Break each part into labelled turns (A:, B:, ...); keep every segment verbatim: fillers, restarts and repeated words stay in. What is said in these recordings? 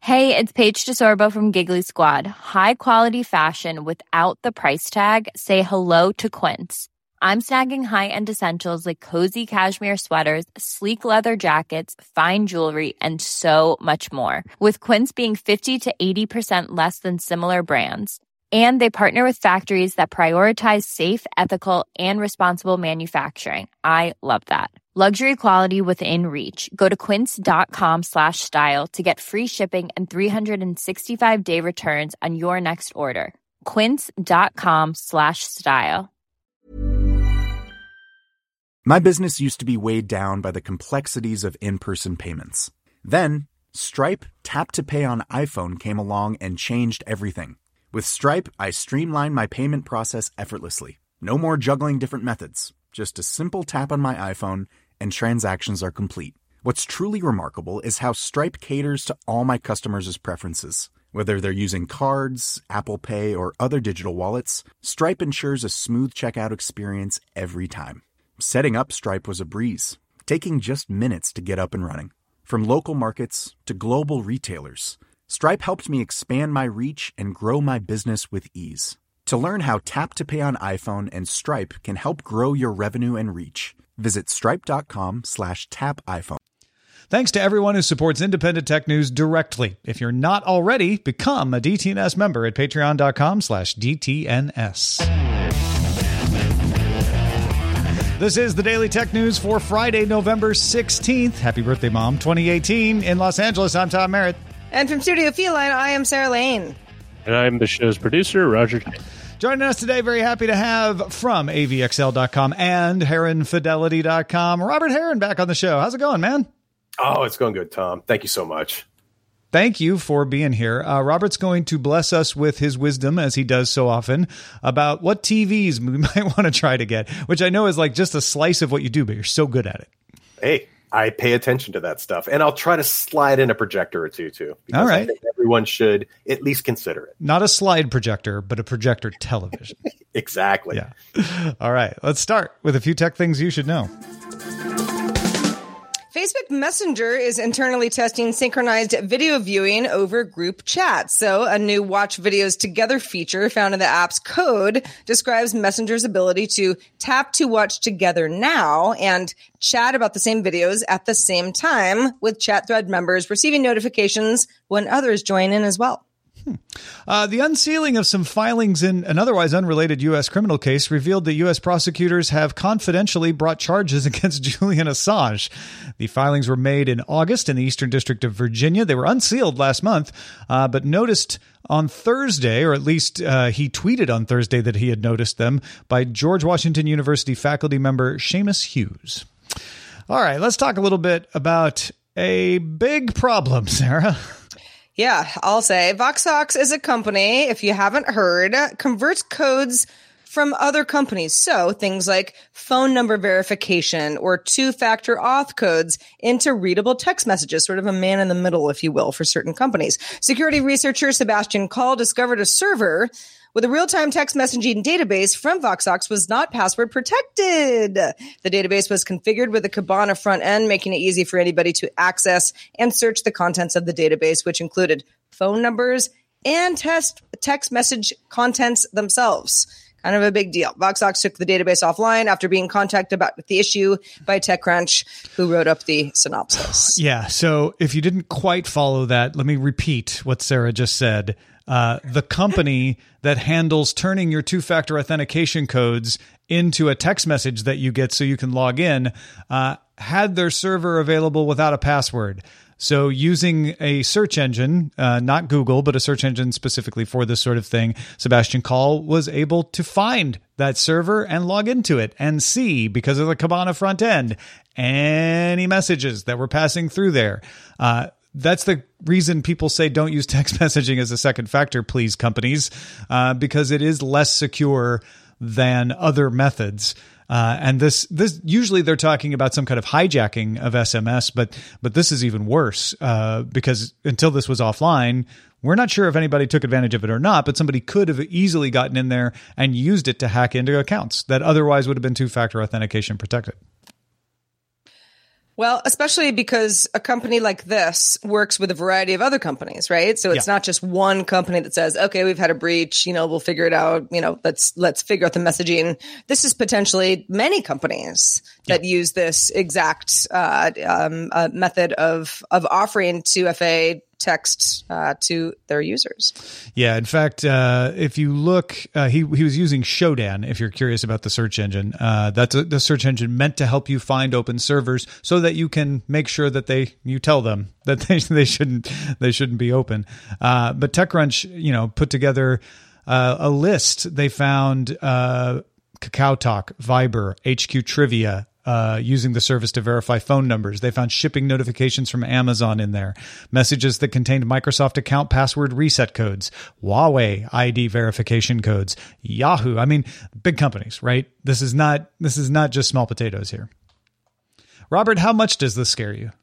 A: Hey, it's Paige DeSorbo from Giggly Squad. High quality fashion without the price tag. Say hello to Quince. I'm snagging high-end essentials like cozy cashmere sweaters, sleek leather jackets, fine jewelry, and so much more. With Quince being fifty to eighty percent less than similar brands. And they partner with factories that prioritize safe, ethical, and responsible manufacturing. I love that. Luxury quality within reach. Go to quince.com slash style to get free shipping and three sixty-five day returns on your next order. Quince.com slash style.
B: My business used to be weighed down by the complexities of in-person payments. Then, Stripe Tap to Pay on iPhone came along and changed everything. With Stripe, I streamlined my payment process effortlessly. No more juggling different methods. Just a simple tap on my iPhone and transactions are complete. What's truly remarkable is how Stripe caters to all my customers' preferences. Whether they're using cards, Apple Pay, or other digital wallets, Stripe ensures a smooth checkout experience every time. Setting up Stripe was a breeze, taking just minutes to get up and running. From local markets to global retailers, Stripe helped me expand my reach and grow my business with ease. To learn how Tap to Pay on iPhone and Stripe can help grow your revenue and reach, visit stripe.com slash tap iPhone.
C: Thanks to everyone who supports independent tech news directly. If you're not already, become a D T N S member at patreon.com slash DTNS. This is the Daily Tech News for Friday, November sixteenth. Happy birthday, Mom. twenty eighteen in Los Angeles. I'm Tom Merritt.
D: And from Studio Feline, I am Sarah Lane.
E: And I'm the show's producer, Roger.
C: Joining us today, very happy to have from A V X L dot com and Heron Fidelity dot com, Robert Heron back on the show. How's it going, man?
F: Oh, it's going good, Tom. Thank you so much.
C: Thank you for being here. Uh, Robert's going to bless us with his wisdom, as he does so often, about what T Vs we might want to try to get, which I know is like just a slice of what you do, but you're so good at it.
F: Hey, I pay attention to that stuff, and I'll try to slide in a projector or two, too. Because
C: all right.
F: I think everyone should at least consider it.
C: Not a slide projector, but a projector television.
F: Exactly.
C: Yeah. All right. Let's start with a few tech things you should know.
D: Facebook Messenger is internally testing synchronized video viewing over group chat. So a new watch videos together feature found in the app's code describes Messenger's ability to tap to watch together now and chat about the same videos at the same time, with chat thread members receiving notifications when others join in as well.
C: Uh, the unsealing of some filings in an otherwise unrelated U S criminal case revealed that U S prosecutors have confidentially brought charges against Julian Assange. The filings were made in August in the Eastern District of Virginia. They were unsealed last month, uh, but noticed on Thursday, or at least uh, he tweeted on Thursday that he had noticed them, by George Washington University faculty member Seamus Hughes. All right, let's talk a little bit about a big problem, Sarah.
D: Yeah, I'll say Voxox is a company, if you haven't heard, converts codes from other companies. So things like phone number verification or two-factor auth codes into readable text messages, sort of a man in the middle, if you will, for certain companies. Security researcher Sebastian Call discovered a server with a real-time text messaging database from Voxox was not password protected. The database was configured with a Kibana front end, making it easy for anybody to access and search the contents of the database, which included phone numbers and test text message contents themselves. Kind of a big deal. Voxox took the database offline after being contacted about the issue by TechCrunch, who wrote up the synopsis.
C: Yeah, so if you didn't quite follow that, let me repeat what Sarah just said. Uh, the company that handles turning your two-factor authentication codes into a text message that you get so you can log in uh, had their server available without a password. So using a search engine, uh, not Google, but a search engine specifically for this sort of thing, Sebastian Call was able to find that server and log into it and see, because of the Kibana front end, any messages that were passing through there. Uh, That's the reason people say don't use text messaging as a second factor, please, companies, uh, because it is less secure than other methods. Uh, and this, this usually they're talking about some kind of hijacking of S M S, but but this is even worse uh, because until this was offline, we're not sure if anybody took advantage of it or not, but somebody could have easily gotten in there and used it to hack into accounts that otherwise would have been two-factor authentication protected.
D: Well, especially because a company like this works with a variety of other companies, right? So it's
C: Yeah.
D: not just one company that says, okay, we've had a breach, you know, we'll figure it out. You know, let's, let's figure out the messaging. This is potentially many companies that
C: Yeah.
D: use this exact, uh, um, uh, method of, of offering two F A text, uh, to their users.
C: Yeah, in fact, uh, if you look, uh, he he was using Shodan. If you're curious about the search engine, uh, that's a, the search engine meant to help you find open servers so that you can make sure that they you tell them that they they shouldn't they shouldn't be open. Uh, but TechCrunch, you know, put together uh, a list. They found uh, Kakao Talk, Viber, H Q Trivia. Uh, using the service to verify phone numbers. They found shipping notifications from Amazon in there, messages that contained Microsoft account password reset codes, Huawei I D verification codes, Yahoo. I mean, big companies, right? This is not, this is not just small potatoes here. Robert, how much does this scare you?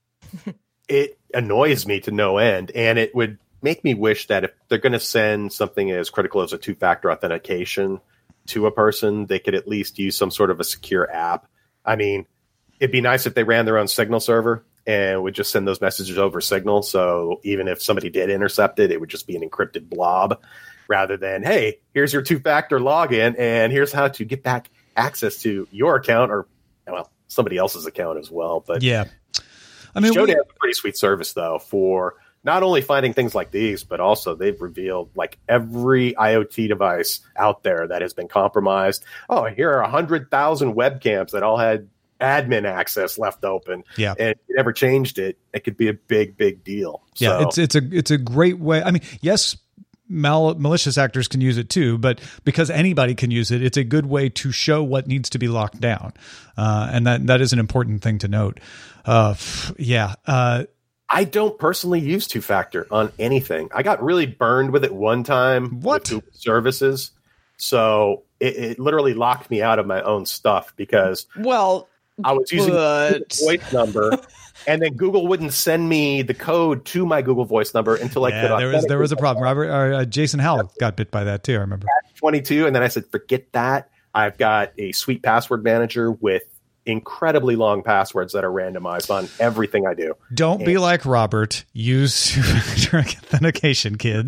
F: It annoys me to no end, and it would make me wish that if they're going to send something as critical as a two-factor authentication to a person, they could at least use some sort of a secure app. I mean, it'd be nice if they ran their own Signal server and would just send those messages over Signal. So even if somebody did intercept it, it would just be an encrypted blob rather than, hey, here's your two-factor login and here's how to get back access to your account or, well, somebody else's account as well. But
C: yeah, I mean,
F: Shodan
C: we-
F: has a pretty sweet service, though, for not only finding things like these, but also they've revealed like every IoT device out there that has been compromised. Oh, here are one hundred thousand webcams that all had admin access left open.
C: Yeah.
F: And if you never changed it, it could be a big, big deal.
C: Yeah,
F: So,
C: it's it's a it's a great way. I mean, yes, mal- malicious actors can use it too, but because anybody can use it, it's a good way to show what needs to be locked down, uh, and that that is an important thing to note. Uh, yeah. Uh,
F: I don't personally use two-factor on anything. I got really burned with it one time
C: What?
F: with Google services. So it, it literally locked me out of my own stuff because
D: Well,
F: I was using
D: but-
F: a voice number, and then Google wouldn't send me the code to my Google Voice number until I
C: yeah,
F: could.
C: there was there was a problem. Robert, or, uh, Jason Howell got bit by that too. I remember.
F: twenty-two, and then I said, forget that. I've got a sweet password manager with incredibly long passwords that are randomized on everything I do.
C: Don't be like Robert. Use two-factor authentication, kids.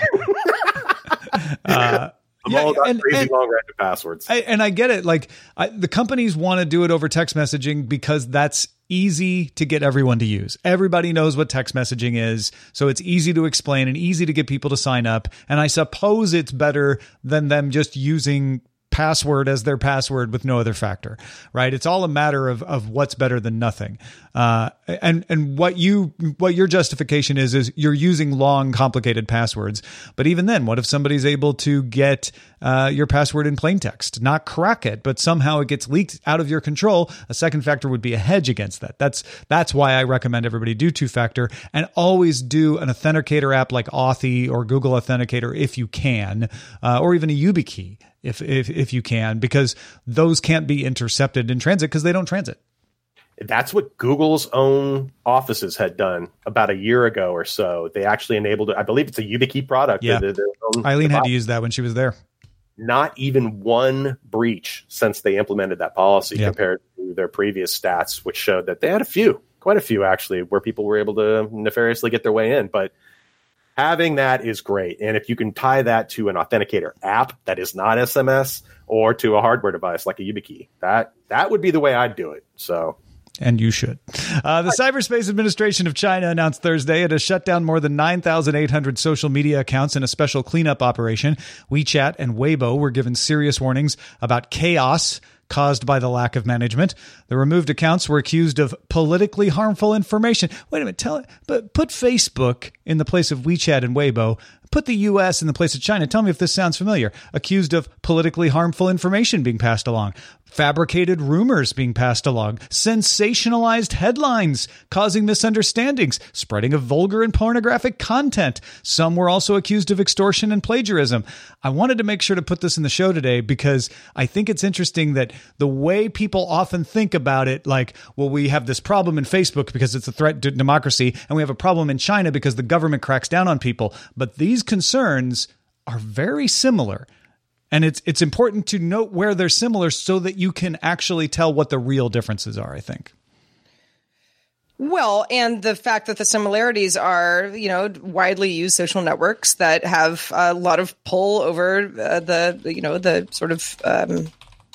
C: uh,
F: I'm
C: yeah,
F: all about
C: and-
F: crazy
C: and-
F: long random passwords.
C: I, and I get it. Like I, the companies want to do it over text messaging because that's easy to get everyone to use. Everybody knows what text messaging is. So it's easy to explain and easy to get people to sign up. And I suppose it's better than them just using password as their password with no other factor, right? It's all a matter of, of what's better than nothing. Uh, and, and what you, what your justification is, is you're using long, complicated passwords. But even then, what if somebody's able to get, uh, your password in plain text, not crack it, but somehow it gets leaked out of your control? A second factor would be a hedge against that. That's, that's why I recommend everybody do two factor and always do an authenticator app like Authy or Google Authenticator if you can, uh, or even a YubiKey. If, if if you can, because those can't be intercepted in transit because they don't transit.
F: That's what Google's own offices had done about a year ago or so. They actually enabled it. I believe it's a YubiKey product.
C: Yeah.
F: Their- their own
C: Eileen had
F: device.
C: to use that when she was there.
F: Not even one breach since they implemented that policy
C: Yeah.
F: compared to their previous stats, which showed that they had a few, quite a few actually, where people were able to nefariously get their way in. But having that is great. And if you can tie that to an authenticator app that is not S M S or to a hardware device like a YubiKey, that that would be the way I'd do it. So
C: And you should. Uh, the Cyberspace Administration of China announced Thursday it has shut down more than nine thousand eight hundred social media accounts in a special cleanup operation. WeChat and Weibo were given serious warnings about chaos caused by the lack of management. The removed accounts were accused of politically harmful information. Wait a minute, tell it, but put Facebook in the place of WeChat and Weibo. Put the U S in the place of China. Tell me if this sounds familiar. Accused of politically harmful information being passed along. Fabricated rumors being passed along, sensationalized headlines causing misunderstandings, spreading of vulgar and pornographic content. Some were also accused of extortion and plagiarism. I wanted to make sure to put this in the show today because I think it's interesting that the way people often think about it, like, well, we have this problem in Facebook because it's a threat to democracy, and we have a problem in China because the government cracks down on people. But these concerns are very similar. And it's it's important to note where they're similar so that you can actually tell what the real differences are, I think.
D: Well, and the fact that the similarities are, you know, widely used social networks that have a lot of pull over uh, the, you know, the sort of um,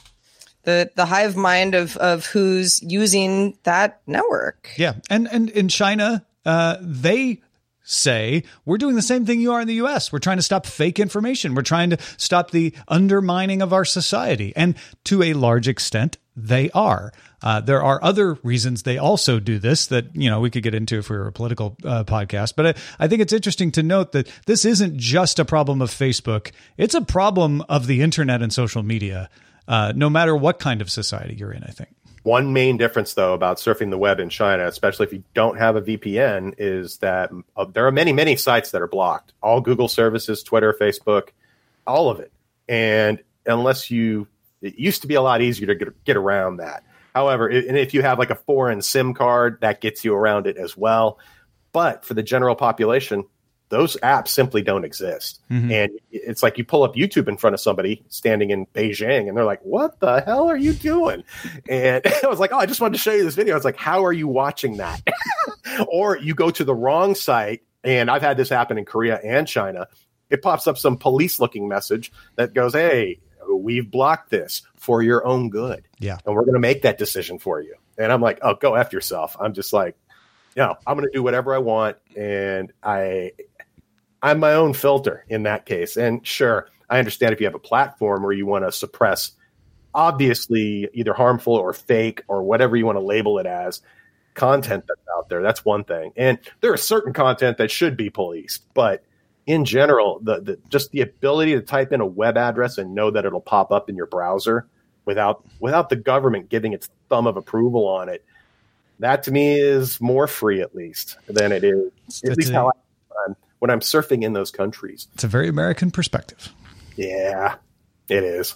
D: the the hive mind of of who's using that network.
C: Yeah, and and in China, uh, they say we're doing the same thing you are in the U S. We're trying to stop fake information. We're trying to stop the undermining of our society, and to a large extent, they are. Uh, there are other reasons they also do this that, you know, we could get into if we were a political uh, podcast. But I, I think it's interesting to note that this isn't just a problem of Facebook. It's a problem of the internet and social media, uh, no matter what kind of society you're in, I think.
F: One main difference, though, about surfing the web in China, especially if you don't have a V P N, is that uh, there are many, many sites that are blocked. All Google services, Twitter, Facebook, all of it. And unless you, it used to be a lot easier to get, get around that. However, and if you have like a foreign SIM card, that gets you around it as well. But for the general population, those apps simply don't exist. Mm-hmm. And it's like you pull up YouTube in front of somebody standing in Beijing, and they're like, what the hell are you doing? And I was like, oh, I just wanted to show you this video. It's like, how are you watching that? Or you go to the wrong site, and I've had this happen in Korea and China. It pops up some police-looking message that goes, hey, we've blocked this for your own good.
C: Yeah.
F: And we're going to make that decision for you. And I'm like, oh, go F yourself. I'm just like, you know, I'm going to do whatever I want. And I, I'm my own filter in that case. And sure, I understand if you have a platform where you want to suppress obviously either harmful or fake or whatever you want to label it as content that's out there. That's one thing. And there is certain content that should be policed, but in general, the, the just the ability to type in a web address and know that it'll pop up in your browser without without the government giving its thumb of approval on it, that to me is more free, at least, than it is, at
C: It's
F: least
C: a,
F: how I, I'm, when I'm surfing in those countries.
C: It's a very American perspective.
F: Yeah, it is.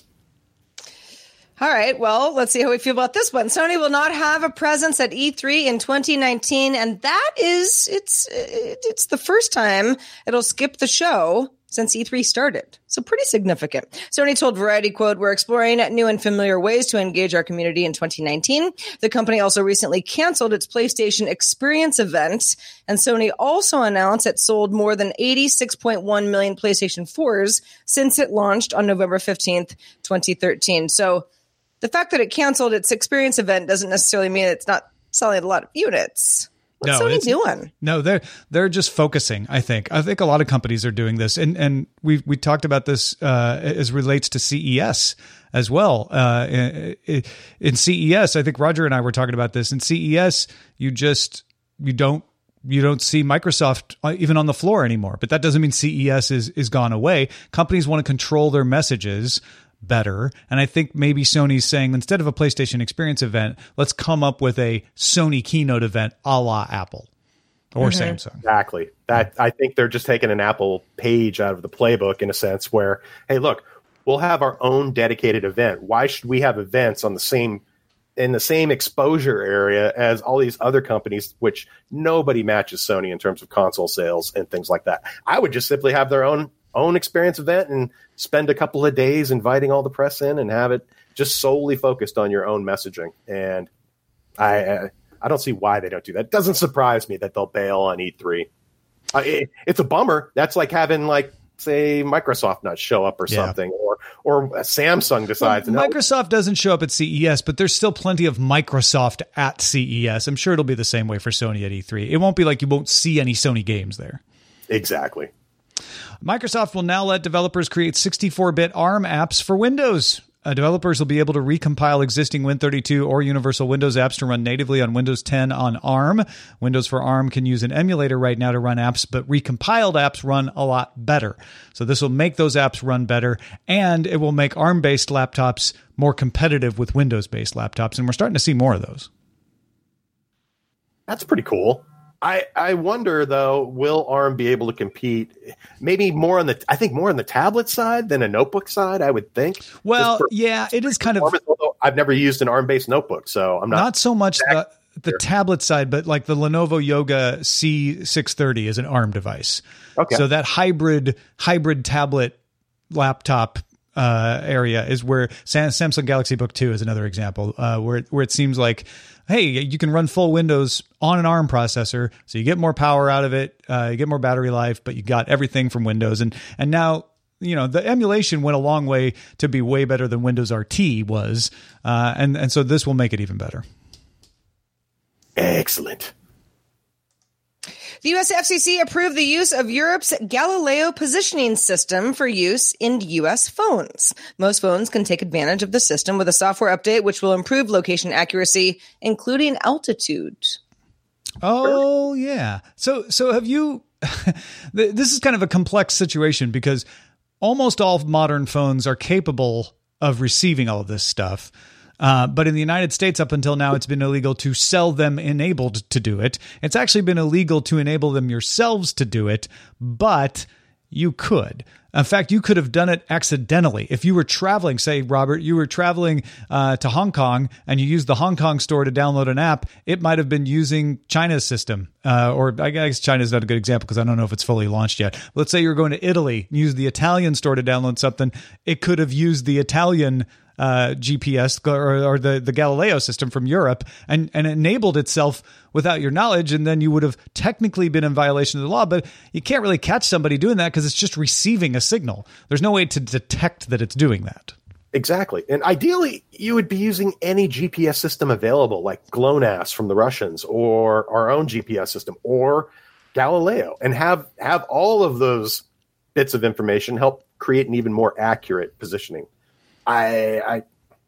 D: All right, well, let's see how we feel about this one. Sony will not have a presence at E three in twenty nineteen, and that is, it's it's the first time it'll skip the show since E three started. So pretty significant. Sony told Variety, quote, we're exploring new and familiar ways to engage our community in twenty nineteen. The company also recently canceled its PlayStation Experience event, and Sony also announced it sold more than eighty-six point one million PlayStation fours since it launched on November fifteenth, twenty thirteen. So the fact that it canceled its experience event doesn't necessarily mean it's not selling a lot of units. What's
C: no,
D: Sony doing?
C: No, they're they're just focusing. I think. I think a lot of companies are doing this, and and we we talked about this uh, as relates to C E S as well. Uh, in, in C E S, I think Roger and I were talking about this. In C E S, you just you don't. You don't see Microsoft even on the floor anymore, but that doesn't mean C E S is is gone away. Companies want to control their messages better. And I think maybe Sony's saying, instead of a PlayStation Experience event, let's come up with a Sony keynote event a la Apple or mm-hmm. Samsung.
F: Exactly. That I think they're just taking an Apple page out of the playbook in a sense where, hey, look, we'll have our own dedicated event. Why should we have events on the same in the same exposure area as all these other companies, which nobody matches Sony in terms of console sales and things like that? I would just simply have their own own experience event and spend a couple of days inviting all the press in and have it just solely focused on your own messaging. And I I don't see why they don't do that. It doesn't surprise me that they'll bail on E three. Uh, it, it's a bummer. That's like having, like, say, Microsoft not show up or
C: yeah.
F: something, or or Samsung decides.
C: Well, Microsoft doesn't show up at C E S, but there's still plenty of Microsoft at C E S. I'm sure it'll be the same way for Sony at E three. It won't be like you won't see any Sony games there.
F: Exactly.
C: Microsoft will now let developers create sixty-four bit ARM apps for Windows. Uh, developers will be able to recompile existing Win thirty-two or Universal Windows apps to run natively on Windows ten on ARM. Windows for ARM can use an emulator right now to run apps, but recompiled apps run a lot better. So this will make those apps run better, and it will make ARM-based laptops more competitive with Windows-based laptops, and we're starting to see more of those.
F: That's pretty cool. I, I wonder, though, will ARM be able to compete maybe more on the, I think more on the tablet side than a notebook side, I would think.
C: Well, for, yeah, it is kind of,
F: I've never used an ARM-based notebook, so I'm not.
C: Not so much the, the tablet side, but like the Lenovo Yoga C six thirty is an ARM device.
F: Okay.
C: So that hybrid, hybrid tablet laptop uh, area is where Sam- Samsung Galaxy Book two is another example, uh, where it, where it seems like, hey, you can run full Windows on an ARM processor, so you get more power out of it, uh, you get more battery life, but you got everything from Windows. And and now, you know, the emulation went a long way to be way better than Windows R T was, uh, and and so this will make it even better.
F: Excellent.
D: The U S F C C approved the use of Europe's Galileo positioning system for use in U S phones. Most phones can take advantage of the system with a software update which will improve location accuracy, including altitude.
C: Oh, yeah. So so have you – this is kind of a complex situation because almost all modern phones are capable of receiving all of this stuff. Uh, but in the United States, up until now, it's been illegal to sell them enabled to do it. It's actually been illegal to enable them yourselves to do it, but you could. In fact, you could have done it accidentally. If you were traveling, say, Robert, you were traveling uh, to Hong Kong and you used the Hong Kong store to download an app, it might have been using China's system. Uh, or I guess China's not a good example because I don't know if it's fully launched yet. Let's say you're going to Italy and use the Italian store to download something. It could have used the Italian uh, G P S or, or the, the Galileo system from Europe and, and enabled itself without your knowledge. And then you would have technically been in violation of the law, but you can't really catch somebody doing that because it's just receiving a signal. There's no way to detect that it's doing that.
F: Exactly. And ideally, you would be using any G P S system available, like GLONASS from the Russians or our own G P S system or Galileo, and have, have all of those bits of information help create an even more accurate positioning. I, I,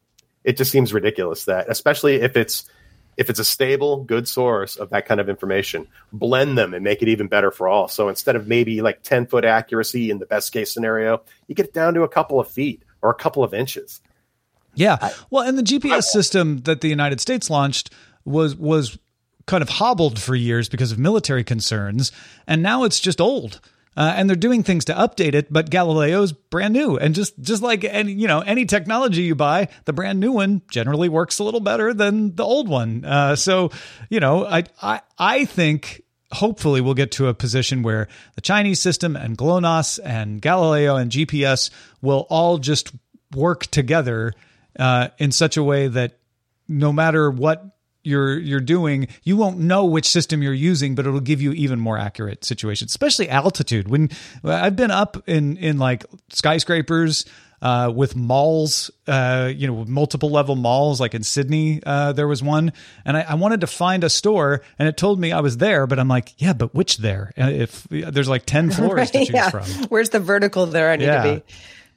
F: it just seems ridiculous that, especially if it's if it's a stable, good source of that kind of information, blend them and make it even better for all. So instead of maybe like ten foot accuracy in the best case scenario, you get it down to a couple of feet or a couple of inches.
C: Yeah,
F: I,
C: well, and the G P S I, system that the United States launched was was kind of hobbled for years because of military concerns, and now it's just old. Uh, and they're doing things to update it, but Galileo's brand new. And just, just like any, you know, any technology you buy, the brand new one generally works a little better than the old one. Uh, so, you know, I, I, I think hopefully we'll get to a position where the Chinese system and GLONASS and Galileo and G P S will all just work together uh, in such a way that no matter what you're you're doing, you won't know which system you're using, but it'll give you even more accurate situations, especially altitude. When I've been up in in like skyscrapers uh, with malls, uh, you know, multiple level malls, like in Sydney, uh, there was one, and I, I wanted to find a store, and it told me I was there, but I'm like, yeah, but which there? If there's like ten floors right, to choose
D: yeah.
C: from,
D: where's the vertical there I need
C: yeah.
D: to be?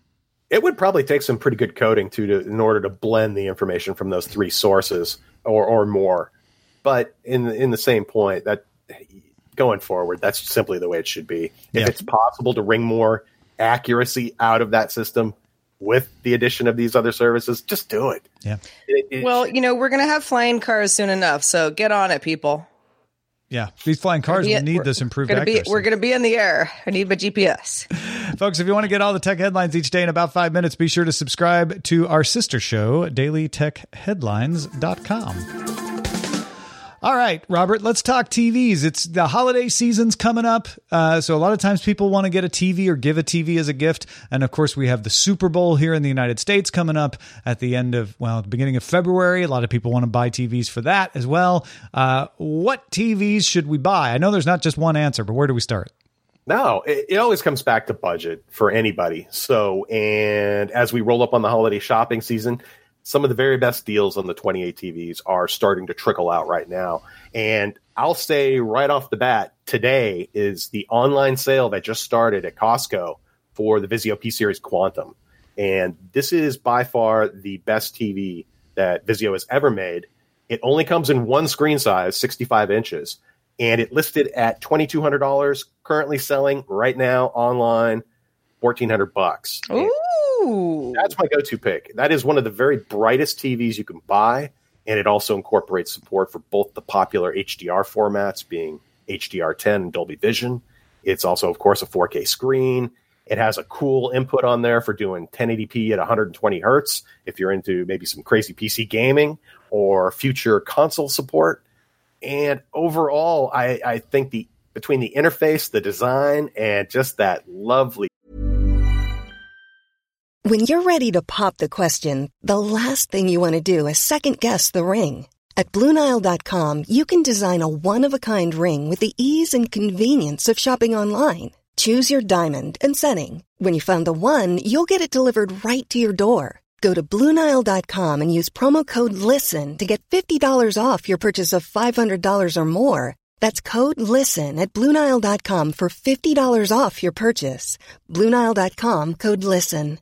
F: It would probably take some pretty good coding to, to in order to blend the information from those three sources. Or, or more, but in in the same point that going forward, that's simply the way it should be. If
C: yeah.
F: it's possible to wring more accuracy out of that system with the addition of these other services, just do it.
C: Yeah.
F: It, it,
D: well, you know, we're going to have flying cars soon enough, so get on it, people.
C: Yeah, these flying cars will need this improved
D: gonna
C: accuracy.
D: Be, we're going to be in the air. I need my G P S.
C: Folks, if you want to get all the tech headlines each day in about five minutes, be sure to subscribe to our sister show, daily tech headlines dot com. All right, Robert, let's talk T Vs. It's the holiday season's coming up. Uh, so a lot of times people want to get a T V or give a T V as a gift. And of course, we have the Super Bowl here in the United States coming up at the end of, well, the beginning of February. A lot of people want to buy T Vs for that as well. Uh, what T Vs should we buy? I know there's not just one answer, but where do we start?
F: No, it, it always comes back to budget for anybody. So, and as we roll up on the holiday shopping season, some of the very best deals on the twenty-eight T Vs are starting to trickle out right now. And I'll say right off the bat, today is the online sale that just started at Costco for the Vizio P-Series Quantum. And this is by far the best T V that Vizio has ever made. It only comes in one screen size, sixty-five inches. And it listed at twenty-two hundred dollars, currently selling right now online, fourteen hundred bucks.
D: Ooh.
F: That's my go-to pick. That is one of the very brightest T Vs you can buy, and it also incorporates support for both the popular H D R formats, being H D R ten and Dolby Vision. It's also, of course, a four K screen. It has a cool input on there for doing ten eighty p at one hundred twenty hertz if you're into maybe some crazy P C gaming or future console support. And overall, I, I think the between the interface, the design, and just that lovely
G: When you're ready to pop the question, the last thing you want to do is second-guess the ring. At Blue Nile dot com, you can design a one-of-a-kind ring with the ease and convenience of shopping online. Choose your diamond and setting. When you find the one, you'll get it delivered right to your door. Go to Blue Nile dot com and use promo code LISTEN to get fifty dollars off your purchase of five hundred dollars or more. That's code LISTEN at Blue Nile dot com for fifty dollars off your purchase. Blue Nile dot com, code LISTEN.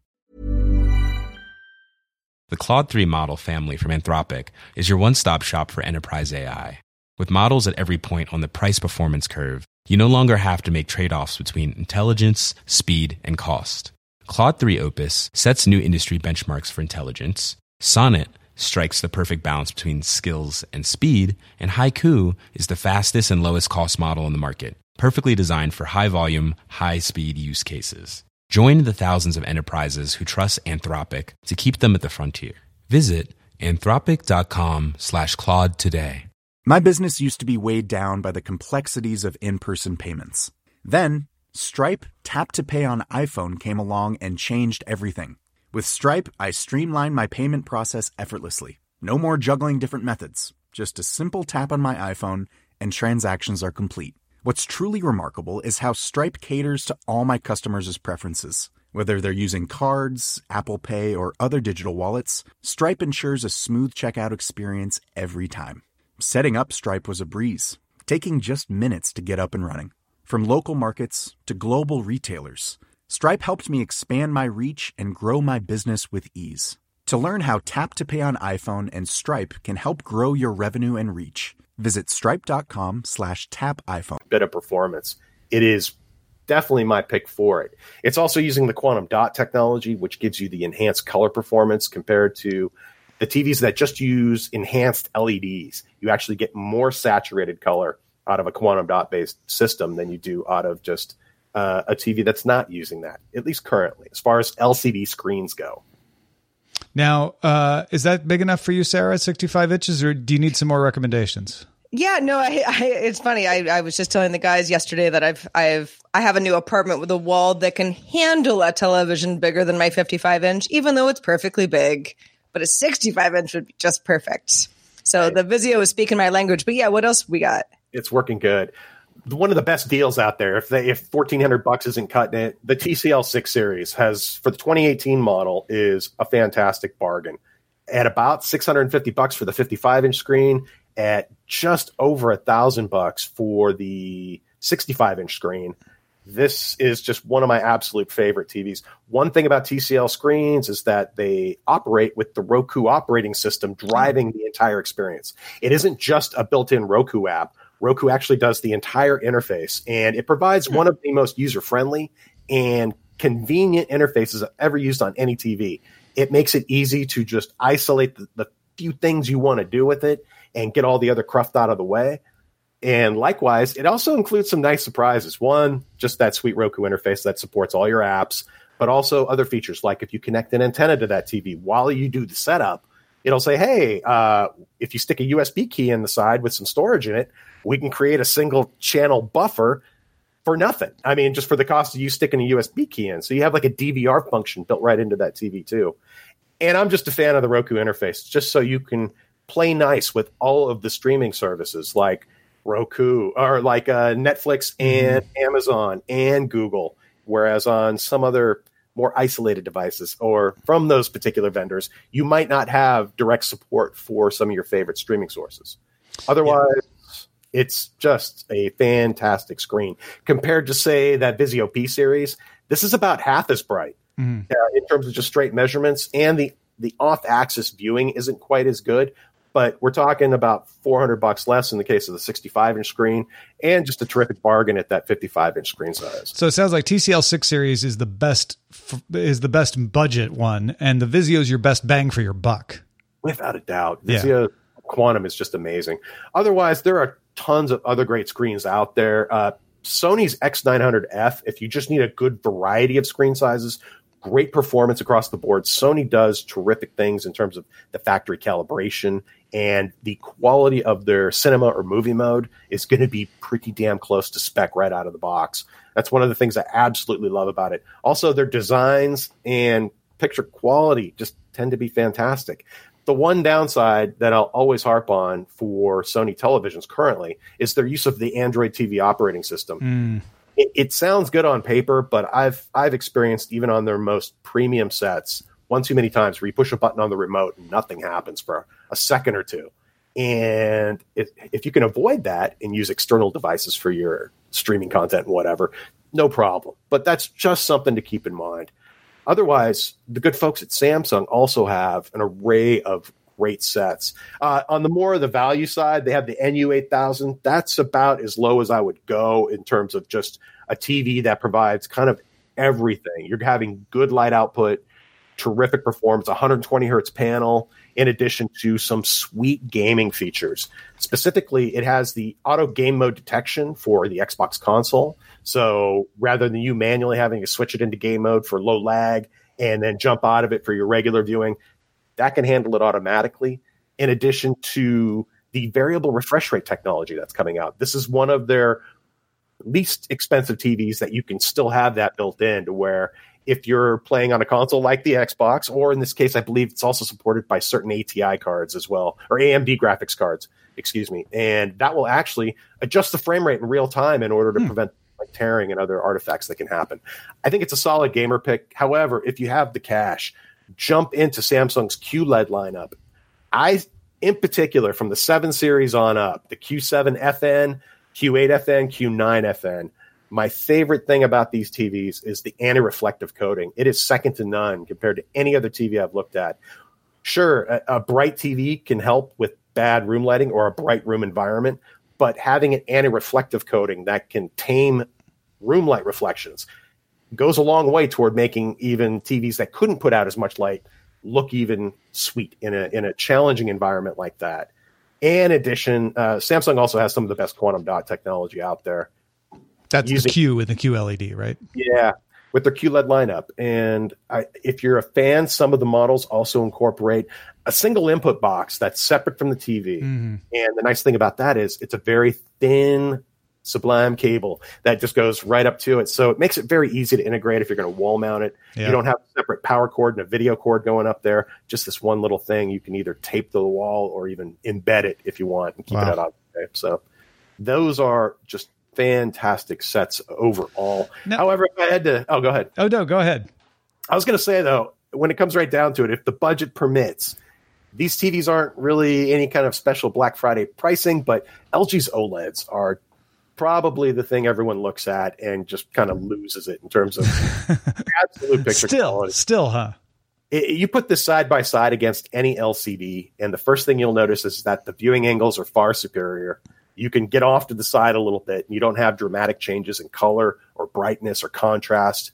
H: The Claude three model family from Anthropic is your one-stop shop for enterprise A I. With models at every point on the price-performance curve, you no longer have to make trade-offs between intelligence, speed, and cost. Claude three Opus sets new industry benchmarks for intelligence. Sonnet strikes the perfect balance between skills and speed. And Haiku is the fastest and lowest cost model in the market, perfectly designed for high-volume, high-speed use cases. Join the thousands of enterprises who trust Anthropic to keep them at the frontier. Visit anthropic.com slash Claude today.
B: My business used to be weighed down by the complexities of in-person payments. Then, Stripe Tap to Pay on iPhone came along and changed everything. With Stripe, I streamlined my payment process effortlessly. No more juggling different methods. Just a simple tap on my iPhone and transactions are complete. What's truly remarkable is how Stripe caters to all my customers' preferences. Whether they're using cards, Apple Pay, or other digital wallets, Stripe ensures a smooth checkout experience every time. Setting up Stripe was a breeze, taking just minutes to get up and running. From local markets to global retailers, Stripe helped me expand my reach and grow my business with ease. To learn how Tap to Pay on iPhone and Stripe can help grow your revenue and reach, visit stripe.com slash tap iPhone.
F: Bit of performance. It is definitely my pick for it. It's also using the quantum dot technology, which gives you the enhanced color performance compared to the T Vs that just use enhanced L E Ds. You actually get more saturated color out of a quantum dot based system than you do out of just uh, a T V that's not using that, at least currently, as far as L C D screens go.
C: Now, uh, is that big enough for you, Sarah, sixty-five inches, or do you need some more recommendations?
D: Yeah, no, I, I, it's funny. I, I was just telling the guys yesterday that I've, I've, I have a new apartment with a wall that can handle a television bigger than my fifty-five inch, even though it's perfectly big. But a sixty-five inch would be just perfect. So right. The Vizio is speaking my language. But yeah, what else we got?
F: It's working good. One of the best deals out there. If they, if fourteen hundred bucks isn't cutting it, the T C L six series has, for the twenty eighteen model, is a fantastic bargain. At about six hundred fifty bucks for the fifty-five inch screen, at just over a thousand bucks for the sixty-five inch screen. This is just one of my absolute favorite T Vs. One thing about T C L screens is that they operate with the Roku operating system driving the entire experience. It isn't just a built-in Roku app. Roku actually does the entire interface, and it provides one of the most user-friendly and convenient interfaces I've ever used on any T V. It makes it easy to just isolate the, the few things you want to do with it and get all the other cruft out of the way. And likewise, it also includes some nice surprises. One, just that sweet Roku interface that supports all your apps, but also other features like if you connect an antenna to that T V while you do the setup, it'll say, hey, uh, if you stick a U S B key in the side with some storage in it, we can create a single channel buffer for nothing. I mean, just for the cost of you sticking a U S B key in. So you have like a D V R function built right into that T V too. And I'm just a fan of the Roku interface, just so you can play nice with all of the streaming services like Roku or like uh, Netflix and mm-hmm. Amazon and Google. Whereas on some other more isolated devices or from those particular vendors, you might not have direct support for some of your favorite streaming sources. Otherwise, yeah. It's just a fantastic screen. Compared to, say, that Vizio P series, this is about half as bright mm-hmm. uh, in terms of just straight measurements, and the, the off-axis viewing isn't quite as good. But we're talking about four hundred bucks less in the case of the sixty-five inch screen, and just a terrific bargain at that fifty-five inch screen size.
C: So it sounds like T C L six series is the best is the best budget one, and the Vizio is your best bang for your buck.
F: Without a doubt. Vizio yeah. Quantum is just amazing. Otherwise, there are tons of other great screens out there. Uh, Sony's X nine hundred F, if you just need a good variety of screen sizes, great performance across the board. Sony does terrific things in terms of the factory calibration, and the quality of their cinema or movie mode is going to be pretty damn close to spec right out of the box. That's one of the things I absolutely love about it. Also, their designs and picture quality just tend to be fantastic. The one downside that I'll always harp on for Sony televisions currently is their use of the Android T V operating system.
C: Mm.
F: It, it sounds good on paper, but I've I've experienced even on their most premium sets one too many times where you push a button on the remote and nothing happens for a second or two. And if, if you can avoid that and use external devices for your streaming content and whatever, no problem. But that's just something to keep in mind. Otherwise, the good folks at Samsung also have an array of great sets. Uh, on the more of the value side, they have the N U eight thousand. That's about as low as I would go in terms of just a T V that provides kind of everything. You're having good light output, terrific performance, one hundred twenty hertz panel, in addition to some sweet gaming features. Specifically, it has the auto game mode detection for the Xbox console. So rather than you manually having to switch it into game mode for low lag and then jump out of it for your regular viewing, that can handle it automatically. In addition to the variable refresh rate technology that's coming out. This is one of their least expensive T Vs that you can still have that built in, to where if you're playing on a console like the Xbox, or in this case, I believe it's also supported by certain A T I cards as well, or A M D graphics cards, excuse me. And that will actually adjust the frame rate in real time in order to hmm. prevent like tearing and other artifacts that can happen. I think it's a solid gamer pick. However, if you have the cash, jump into Samsung's Q L E D lineup. I, in particular, from the seven series on up, the Q seven F N, Q eight F N, Q nine F N, my favorite thing about these T Vs is the anti-reflective coating. It is second to none compared to any other T V I've looked at. Sure, a, a bright T V can help with bad room lighting or a bright room environment, but having an anti-reflective coating that can tame room light reflections goes a long way toward making even T Vs that couldn't put out as much light look even sweet in a in a challenging environment like that. In addition, uh, Samsung also has some of the best quantum dot technology out there.
C: That's using, the Q in the Q L E D, right?
F: Yeah, with their Q L E D lineup. And I, if you're a fan, some of the models also incorporate a single input box that's separate from the T V. Mm-hmm. And the nice thing about that is it's a very thin Sublime cable that just goes right up to it. So it makes it very easy to integrate if you're going to wall mount it. Yeah. You don't have a separate power cord and a video cord going up there. Just this one little thing you can either tape to the wall or even embed it if you want and keep wow. it out. So those are just fantastic sets overall. No. However, if I had to, oh, go ahead.
C: Oh, no, go ahead.
F: I was going to say, though, when it comes right down to it, if the budget permits, these T Vs aren't really any kind of special Black Friday pricing, but L G's OLEDs are probably the thing everyone looks at and just kind of loses it in terms of absolute picture
C: still,
F: quality.
C: Still, huh?
F: It, you put this side by side against any L C D, and the first thing you'll notice is that the viewing angles are far superior. You can get off to the side a little bit, and you don't have dramatic changes in color or brightness or contrast,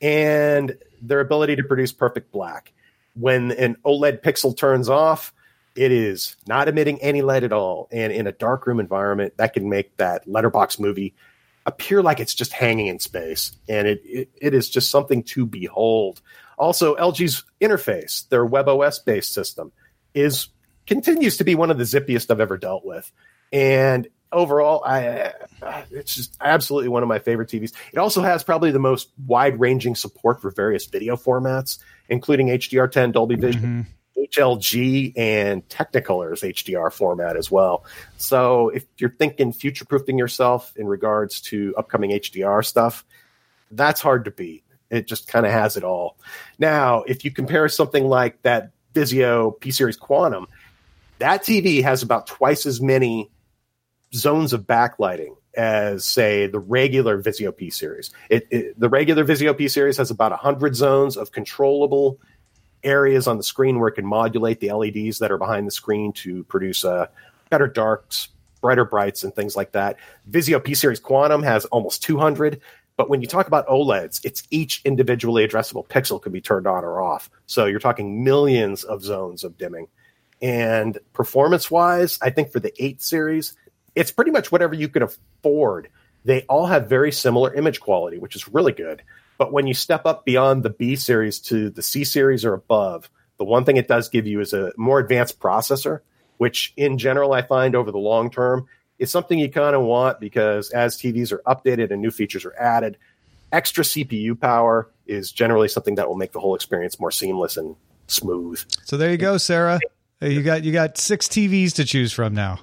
F: and their ability to produce perfect black. When an OLED pixel turns off, it is not emitting any light at all. And in a darkroom environment, that can make that letterbox movie appear like it's just hanging in space. And it, it, it is just something to behold. Also, L G's interface, their WebOS-based system, is continues to be one of the zippiest I've ever dealt with. And overall, I it's just absolutely one of my favorite T Vs. It also has probably the most wide-ranging support for various video formats, including H D R ten, Dolby Vision, mm-hmm. H L G, and Technicolor's H D R format as well. So if you're thinking future-proofing yourself in regards to upcoming H D R stuff, that's hard to beat. It just kind of has it all. Now, if you compare something like that Vizio P-Series Quantum, that T V has about twice as many zones of backlighting as, say, the regular Vizio P-Series. It, it, the regular Vizio P-Series has about one hundred zones of controllable areas on the screen where it can modulate the L E Ds that are behind the screen to produce uh, better darks, brighter brights, and things like that. Vizio P-Series Quantum has almost two hundred, but when you talk about OLEDs, it's each individually addressable pixel can be turned on or off. So you're talking millions of zones of dimming. And performance-wise, I think for the eight series, it's pretty much whatever you can afford. They all have very similar image quality, which is really good. But when you step up beyond the B series to the C series or above, the one thing it does give you is a more advanced processor, which in general I find over the long term is something you kind of want, because as T Vs are updated and new features are added, extra C P U power is generally something that will make the whole experience more seamless and smooth.
C: So there you go, Sarah. You got you got six T Vs to choose from now.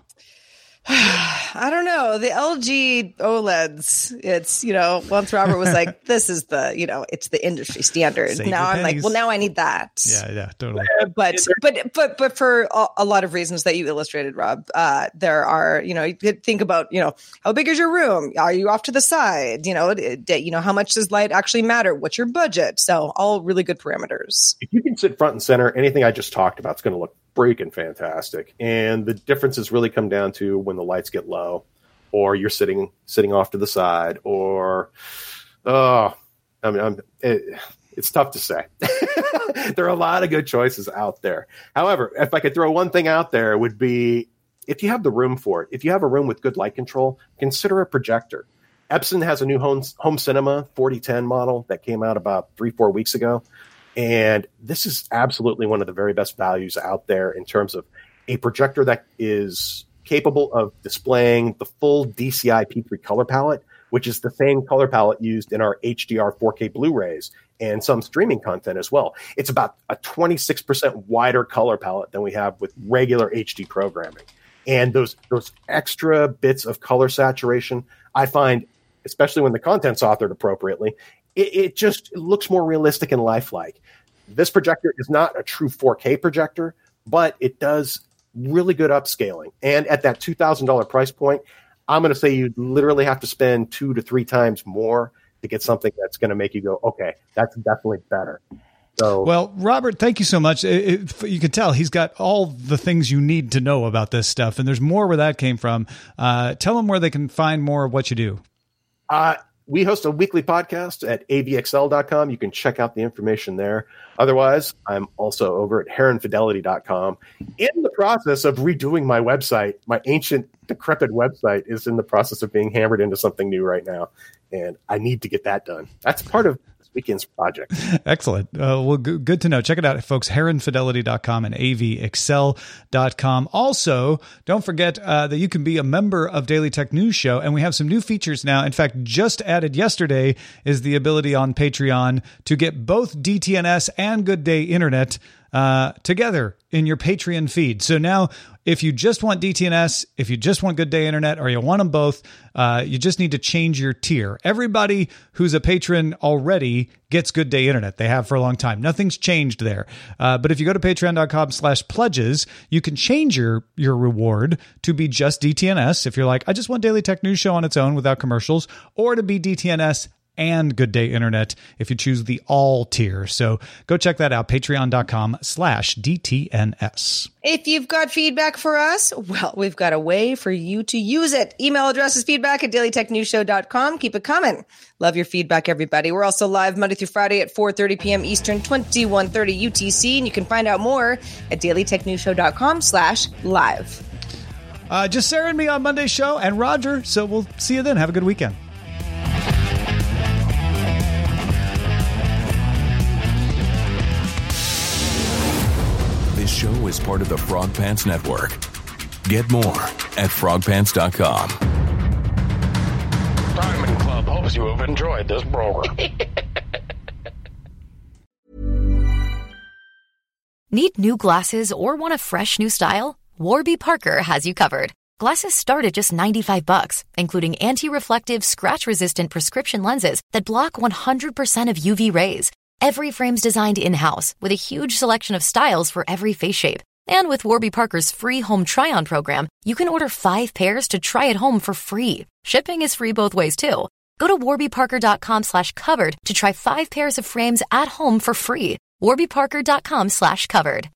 D: I don't know. The L G OLEDs, it's, you know, once Robert was like, this is the, you know, it's the industry standard.
C: Save
D: now I'm
C: pennies.
D: like, well, now I need that.
C: Yeah, yeah, totally.
D: But, but, but, but for a, a lot of reasons that you illustrated, Rob, uh, there are, you know, you could think about, you know, how big is your room? Are you off to the side? You know, it, you know, how much does light actually matter? What's your budget? So all really good parameters.
F: If you can sit front and center, anything I just talked about is going to look freaking fantastic. And the differences really come down to when the lights get low, or you're sitting sitting off to the side, or oh, I mean, I'm, it, it's tough to say. There are a lot of good choices out there. However, if I could throw one thing out there, it would be, if you have the room for it, if you have a room with good light control, consider a projector. Epson has a new home home cinema forty ten model that came out about three four weeks ago. And this is absolutely one of the very best values out there in terms of a projector that is capable of displaying the full D C I P three color palette, which is the same color palette used in our H D R four K Blu-rays and some streaming content as well. It's about a twenty-six percent wider color palette than we have with regular H D programming. And those those extra bits of color saturation, I find, especially when the content's authored appropriately, it, it just it looks more realistic and lifelike. This projector is not a true four K projector, but it does really good upscaling. And at that two thousand dollars price point, I'm going to say you literally have to spend two to three times more to get something that's going to make you go, okay, that's definitely better. So,
C: well, Robert, thank you so much. It, it, you can tell he's got all the things you need to know about this stuff, and there's more where that came from. Uh, tell them where they can find more of what you do.
F: Uh, we host a weekly podcast at A V X L dot com. You can check out the information there. Otherwise, I'm also over at heron fidelity dot com. In the process of redoing my website, my ancient, decrepit website is in the process of being hammered into something new right now, and I need to get that done. That's part of this weekend's project.
C: Excellent. Uh, well, g- good to know. Check it out, folks. heron fidelity dot com and A V X L dot com. Also, don't forget uh, that you can be a member of Daily Tech News Show, and we have some new features now. In fact, just added yesterday is the ability on Patreon to get both D T N S and Good Day Internet uh, together in your Patreon feed. So now, if you just want D T N S, if you just want Good Day Internet, or you want them both, uh, you just need to change your tier. Everybody who's a patron already gets Good Day Internet. They have for a long time. Nothing's changed there. Uh, but if you go to patreon dot com slash pledges, you can change your, your reward to be just D T N S. If you're like, I just want Daily Tech News Show on its own without commercials, or to be D T N S and Good Day Internet if you choose the all tier. So go check that out, patreon dot com slash D T N S.
D: If you've got feedback for us, well, we've got a way for you to use it. Email address is feedback at daily tech news show dot com. Keep it coming. Love your feedback, everybody. We're also live Monday through Friday at four thirty p.m. Eastern, twenty-one thirty U T C, and you can find out more at daily tech news show dot com slash live.
C: Uh, just Sarah and me on Monday's show, and Roger. So we'll see you then. Have a good weekend.
I: This show is part of the Frog Pants Network. Get more at frog pants dot com.
J: Diamond Club hopes you have enjoyed this program.
K: Need new glasses or want a fresh new style? Warby Parker has you covered. Glasses start at just ninety-five bucks, including anti-reflective, scratch-resistant prescription lenses that block one hundred percent of U V rays. Every frame's designed in-house with a huge selection of styles for every face shape. And with Warby Parker's free home try-on program, you can order five pairs to try at home for free. Shipping is free both ways, too. Go to warby parker dot com slash covered to try five pairs of frames at home for free. warby parker dot com slash covered.